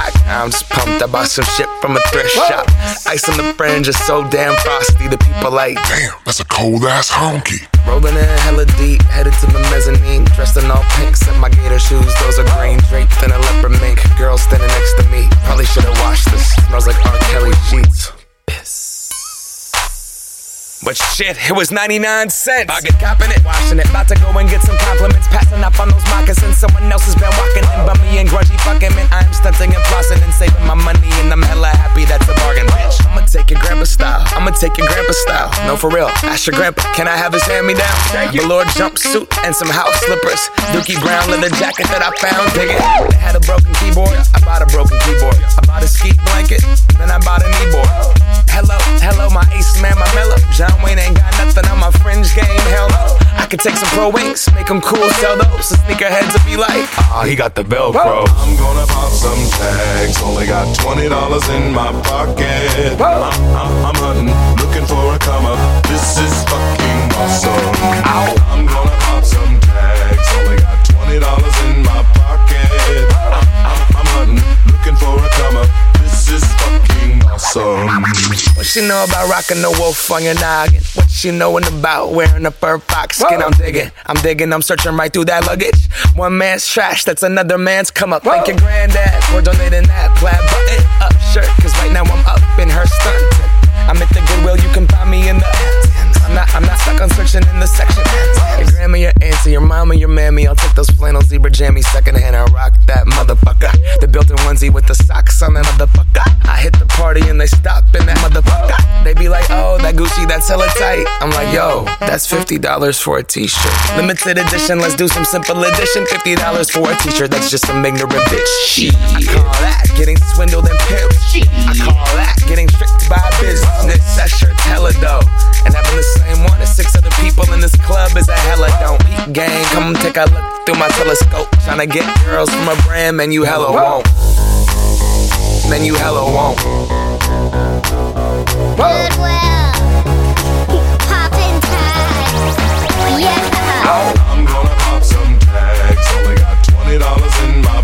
rock. I'm just pumped, I bought some shit from a thrift shop. Ice on the fringe is so damn frosty. The people like, damn, that's a cold ass honky. Rolling in hella deep, headed to the mezzanine. Dressed in all pink, set my gator shoes, those are green. Draped in a leopard mink, girl standing next to me. Probably should've washed this, smells like R. Kelly sheets. But shit, it was 99 cents. I get copping it, washing it. About to go and get some compliments. Passing up on those moccasins. Someone else has been walking in bummy and grungy fucking man. I'm stunting and flossing and saving my money, and I'm hella happy that's a bargain, bitch. I'ma take your grandpa style. I'ma take your grandpa style. No, for real. Ask your grandpa, can I have his hand-me-down? Velour jumpsuit and some house slippers. Dookie brown leather jacket that I found. Dig it. They had a broken keyboard. I bought a broken keyboard. I bought a ski blanket. Then I bought a kneeboard. Hello, my ace man, my mellow. John Wayne ain't got nothing on my fringe game, hell no. I could take some pro wings, make them cool, sell those. The sneakerheads will be like, he got the Velcro. I'm gonna pop some tags, only got $20 in my pocket. I'm hunting, looking for a come up. This is fucking awesome. I'm gonna pop some tags, only got $20 in my pocket. I'm hunting, looking for a come up. This is fucking awesome. What she know about rocking the wolf on your noggin? What she knowin' about wearing a fur fox skin? I'm digging, I'm searching right through that luggage. One man's trash, that's another man's come up. Thank your granddad for donating that plaid button up shirt. Cause right now I'm up in her skirt. I'm at the Goodwill, you can find me in the I'm not stuck on searching in the section. Your grandma, your auntie, your mama, your mammy. I'll take those flannel zebra jammies secondhand and rock that motherfucker. The built-in onesie with the socks on that motherfucker. I hit the party and they stop in that motherfucker. They be like, oh, that Gucci, that's hella tight. I'm like, yo, that's $50 for a t-shirt. Limited edition, let's do some simple edition. $50 for a t-shirt, that's just some ignorant bitch. Shit, I call that getting swindled and pimped. I call that getting tricked by business. That shirt's hella dope. And having the same one as 6 other people in this club is a hella don't. Peep gang, come take a look through my telescope. Tryna get girls from a brand, man, you hella won't. Man, you hella won't. Goodwill, poppin' tags, yeah. I'm gonna pop some tags, only got $20 in my